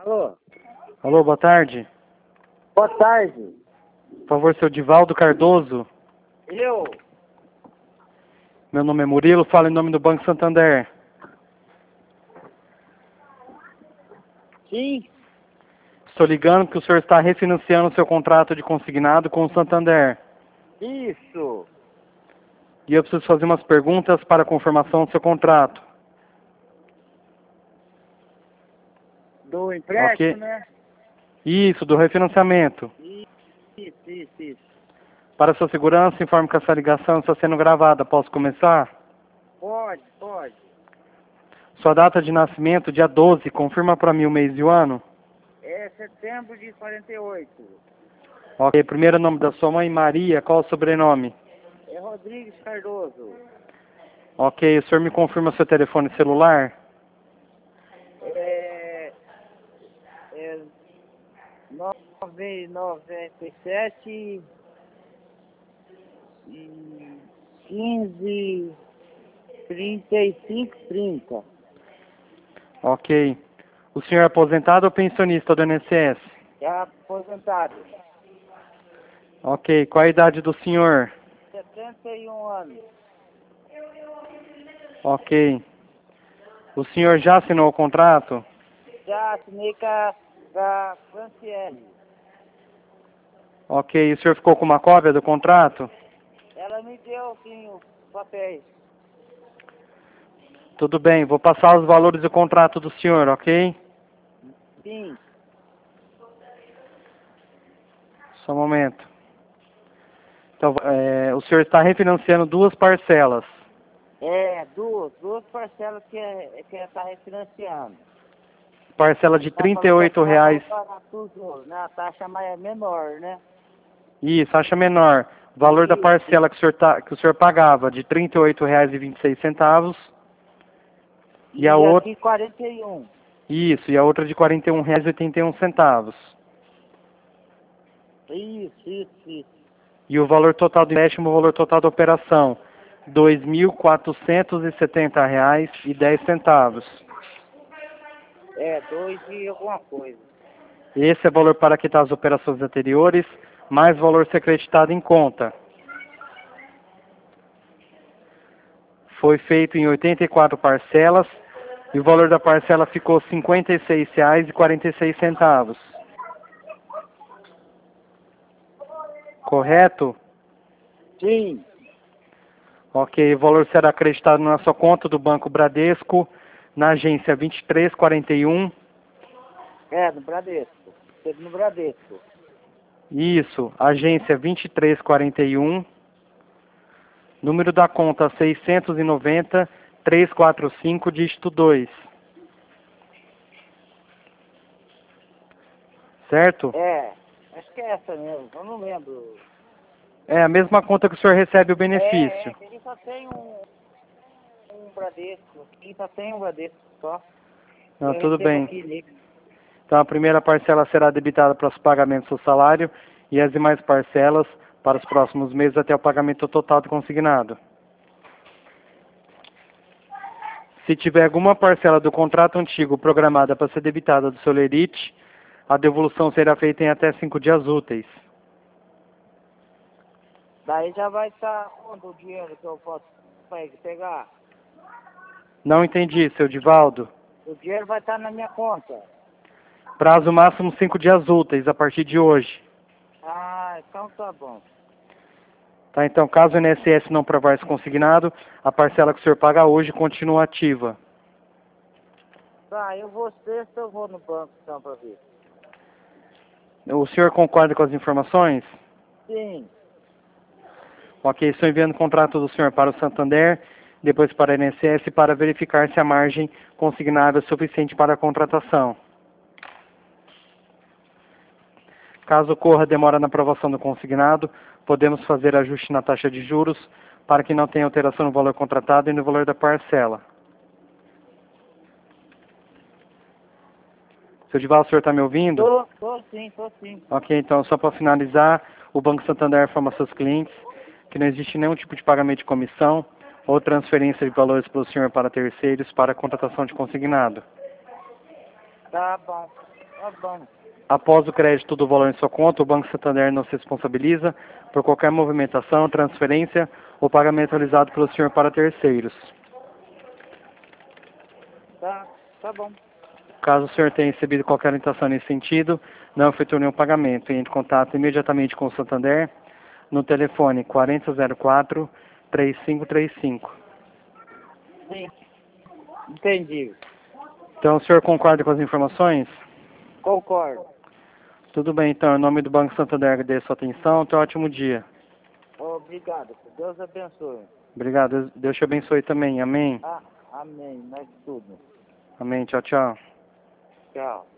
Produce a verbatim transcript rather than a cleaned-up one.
Alô? Alô, boa tarde. Boa tarde. Por favor, seu Divaldo Cardoso. Eu? Meu nome é Murilo, falo em nome do Banco Santander. Sim? Estou ligando que o senhor está refinanciando o seu contrato de consignado com o Santander. Isso. E eu preciso fazer umas perguntas para a confirmação do seu contrato. Do empréstimo, Ok? né? Isso, do refinanciamento. Isso, isso, isso. Para sua segurança, informe que essa ligação está sendo gravada. Posso começar? Pode, pode. Sua data de nascimento, dia doze, confirma para mim o mês e o ano. É setembro de quarenta e oito. Ok, primeiro nome da sua mãe, Maria, qual o sobrenome? É Rodrigues Cardoso. Ok, o senhor me confirma seu telefone celular? É... É... nove noventa e sete e quinze trinta e cinco trinta. Ok. O senhor é aposentado ou pensionista do I N S S? É aposentado. Ok. Qual a idade do senhor? setenta e um anos. Ok. O senhor já assinou o contrato? Já assinei com a, com a Franciele. Ok. O senhor ficou com uma cópia do contrato? Ela me deu, sim, os papéis. Tudo bem. Vou passar os valores do contrato do senhor, ok? Sim. Só um momento. Então, é, o senhor está refinanciando duas parcelas. É, duas, duas parcelas que é, que está refinanciando. Parcela de Tá trinta e falando que é oito para reais. pagar tudo, né? A taxa mais é menor, né? Isso, acha menor. O valor da Isso, parcela que o senhor, tá, que o senhor pagava de trinta e oito reais e vinte e seis centavos. E a e outra... aqui quarenta e um. Isso, e a outra de quarenta e um reais e oitenta e um centavos. Isso, isso, isso. E o valor total do empréstimo, o valor total da operação, dois mil quatrocentos e setenta reais e dez centavos. É, dois e alguma coisa. Esse é o valor para quitar as operações anteriores, mais valor ser acreditado em conta. Foi feito em oitenta e quatro parcelas e o valor da parcela ficou cinquenta e seis reais e quarenta e seis centavos. Correto? Sim. Ok, o valor será acreditado na sua conta do Banco Bradesco, na agência vinte e três quarenta e um. É, no Bradesco. Teve no Bradesco. Isso, agência vinte e três quarenta e um. Número da conta seiscentos e noventa, trezentos e quarenta e cinco, dígito dois. Certo? É, acho que é essa mesmo, eu não lembro. É a mesma conta que o senhor recebe o É, é, benefício. que ele só tem um, um Bradesco. Aqui só tem um Bradesco só. Não, Eu tudo recebo bem. aqui, Nick. Então a primeira parcela será debitada para os pagamentos do salário e as demais parcelas para os próximos meses até o pagamento total do consignado. Se tiver alguma parcela do contrato antigo programada para ser debitada do seu lerite, a devolução será feita em até cinco dias úteis. Daí já vai estar quanto o dinheiro que eu posso pe- pegar? Não entendi, seu Divaldo. O dinheiro vai estar na minha conta. Prazo máximo cinco dias úteis a partir de hoje. Ah, então tá bom. Tá, então, caso o I N S S não provar esse consignado, a parcela que o senhor paga hoje continua ativa. Tá, eu vou sexta, eu vou no banco então pra ver. O senhor concorda com as informações? Sim, Ok, estou enviando o contrato do senhor para o Santander, depois para a I N S S, para verificar se a margem consignável é suficiente para a contratação. Caso ocorra demora na aprovação do consignado, podemos fazer ajuste na taxa de juros para que não tenha alteração no valor contratado e no valor da parcela. Seu Divaldo, o senhor está me ouvindo? tô, tô sim, tô sim. Ok, então só para finalizar, o Banco Santander informa aos seus clientes que não existe nenhum tipo de pagamento de comissão ou transferência de valores pelo senhor para terceiros para a contratação de consignado. Tá bom. Tá bom. Após o crédito do valor em sua conta, o Banco Santander não se responsabiliza por qualquer movimentação, transferência ou pagamento realizado pelo senhor para terceiros. Tá, tá bom. Caso o senhor tenha recebido qualquer orientação nesse sentido, não efetuou nenhum pagamento, entre em contato imediatamente com o Santander no telefone quarenta zero quatro, três cinco três cinco. Sim. Entendi. Então, o senhor concorda com as informações? Concordo. Tudo bem, então, em nome do Banco Santander, agradeço a sua atenção. Tenha um ótimo dia. Obrigado. Deus abençoe. Obrigado. Deus te abençoe também. Amém. Ah, amém. Mais tudo. Amém. Tchau, tchau. Tchau.